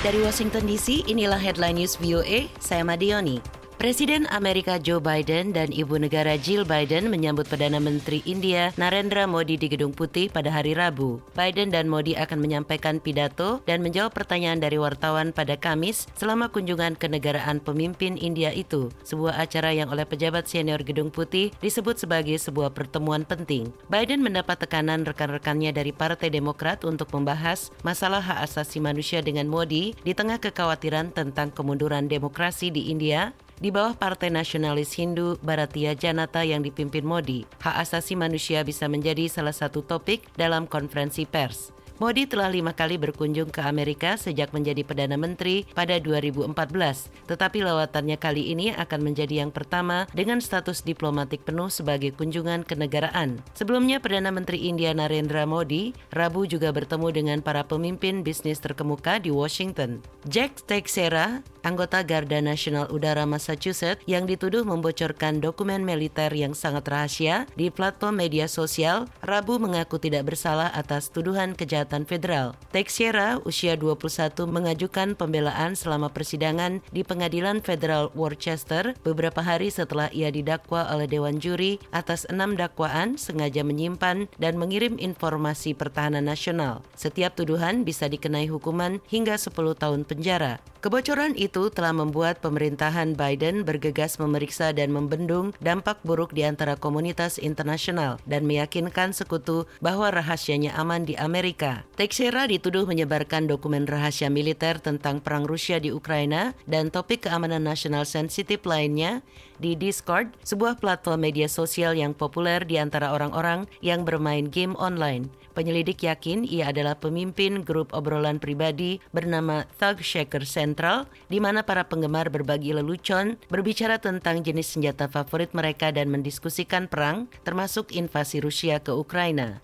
Dari Washington DC, inilah Headline News VOA, saya Madioni. Presiden Amerika Joe Biden dan Ibu Negara Jill Biden menyambut Perdana Menteri India Narendra Modi di Gedung Putih pada hari Rabu. Biden dan Modi akan menyampaikan pidato dan menjawab pertanyaan dari wartawan pada Kamis selama kunjungan kenegaraan pemimpin India itu, sebuah acara yang oleh pejabat senior Gedung Putih disebut sebagai sebuah pertemuan penting. Biden mendapat tekanan rekan-rekannya dari Partai Demokrat untuk membahas masalah hak asasi manusia dengan Modi di tengah kekhawatiran tentang kemunduran demokrasi di India di bawah Partai Nasionalis Hindu Bharatiya Janata yang dipimpin Modi. Hak asasi manusia bisa menjadi salah satu topik dalam konferensi pers. Modi telah 5 kali berkunjung ke Amerika sejak menjadi Perdana Menteri pada 2014, tetapi lawatannya kali ini akan menjadi yang pertama dengan status diplomatik penuh sebagai kunjungan kenegaraan. Sebelumnya, Perdana Menteri India Narendra Modi Rabu juga bertemu dengan para pemimpin bisnis terkemuka di Washington. Jack Teixeira, anggota Garda Nasional Udara Massachusetts yang dituduh membocorkan dokumen militer yang sangat rahasia di platform media sosial, Rabu mengaku tidak bersalah atas tuduhan kejahatan federal. Teixeira, usia 21, mengajukan pembelaan selama persidangan di Pengadilan Federal Worcester beberapa hari setelah ia didakwa oleh Dewan Juri atas 6 dakwaan sengaja menyimpan dan mengirim informasi pertahanan nasional. Setiap tuduhan bisa dikenai hukuman hingga 10 tahun penjara. Kebocoran itu telah membuat pemerintahan Biden bergegas memeriksa dan membendung dampak buruk di antara komunitas internasional dan meyakinkan sekutu bahwa rahasianya aman di Amerika. Teixeira dituduh menyebarkan dokumen rahasia militer tentang perang Rusia di Ukraina dan topik keamanan nasional sensitif lainnya di Discord, sebuah platform media sosial yang populer di antara orang-orang yang bermain game online. Penyelidik yakin ia adalah pemimpin grup obrolan pribadi bernama Thug Shaker Central, di mana para penggemar berbagi lelucon, berbicara tentang jenis senjata favorit mereka dan mendiskusikan perang, termasuk invasi Rusia ke Ukraina.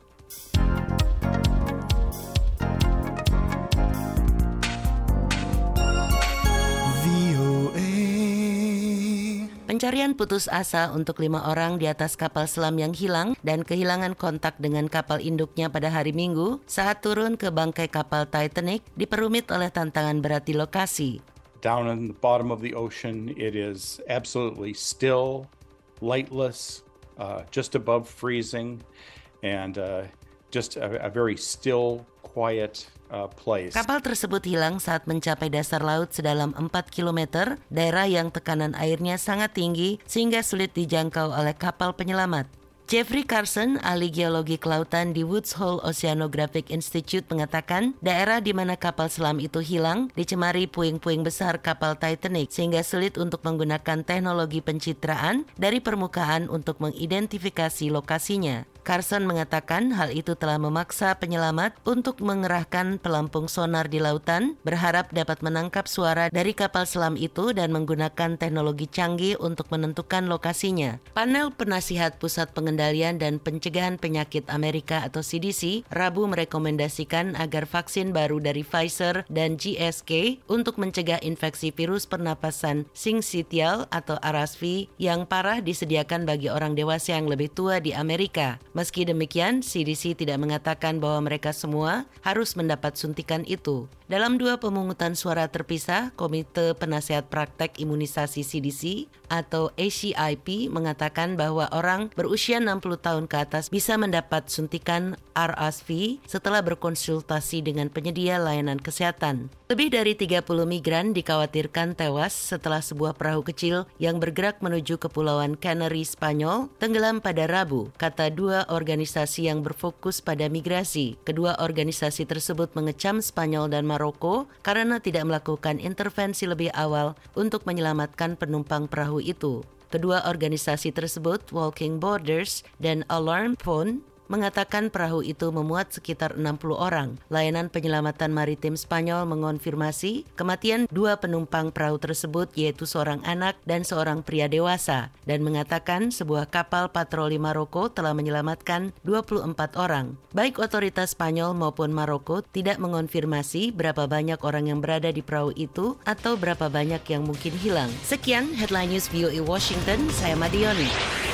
Pencarian putus asa untuk 5 orang di atas kapal selam yang hilang dan kehilangan kontak dengan kapal induknya pada hari Minggu saat turun ke bangkai kapal Titanic diperumit oleh tantangan berat di lokasi. Down in the bottom of the ocean, it is absolutely still, lightless, just above freezing, and just a very still, quiet place. Kapal tersebut hilang saat mencapai dasar laut sedalam 4 km, daerah yang tekanan airnya sangat tinggi sehingga sulit dijangkau oleh kapal penyelamat. Jeffrey Carson, ahli geologi kelautan di Woods Hole Oceanographic Institute mengatakan daerah di mana kapal selam itu hilang dicemari puing-puing besar kapal Titanic sehingga sulit untuk menggunakan teknologi pencitraan dari permukaan untuk mengidentifikasi lokasinya. Carson mengatakan hal itu telah memaksa penyelamat untuk mengerahkan pelampung sonar di lautan, berharap dapat menangkap suara dari kapal selam itu dan menggunakan teknologi canggih untuk menentukan lokasinya. Panel Penasihat Pusat Pengendalian dan Pencegahan Penyakit Amerika atau CDC Rabu merekomendasikan agar vaksin baru dari Pfizer dan GSK untuk mencegah infeksi virus pernapasan sincitial atau RSV yang parah disediakan bagi orang dewasa yang lebih tua di Amerika. Meski demikian, CDC tidak mengatakan bahwa mereka semua harus mendapat suntikan itu. Dalam 2 pemungutan suara terpisah, Komite Penasehat Praktek Imunisasi CDC atau ACIP mengatakan bahwa orang berusia 60 tahun ke atas bisa mendapat suntikan RSV setelah berkonsultasi dengan penyedia layanan kesehatan. Lebih dari 30 migran dikhawatirkan tewas setelah sebuah perahu kecil yang bergerak menuju Kepulauan Canary Spanyol tenggelam pada Rabu, kata 2 organisasi yang berfokus pada migrasi. Kedua organisasi tersebut mengecam Spanyol dan Maroko karena tidak melakukan intervensi lebih awal untuk menyelamatkan penumpang perahu itu. Kedua organisasi tersebut, Walking Borders dan Alarm Phone, mengatakan perahu itu memuat sekitar 60 orang. Layanan penyelamatan maritim Spanyol mengonfirmasi kematian 2 penumpang perahu tersebut, yaitu seorang anak dan seorang pria dewasa, dan mengatakan sebuah kapal patroli Maroko telah menyelamatkan 24 orang. Baik otoritas Spanyol maupun Maroko tidak mengonfirmasi berapa banyak orang yang berada di perahu itu atau berapa banyak yang mungkin hilang. Sekian Headline News VOA Washington, saya Madioni.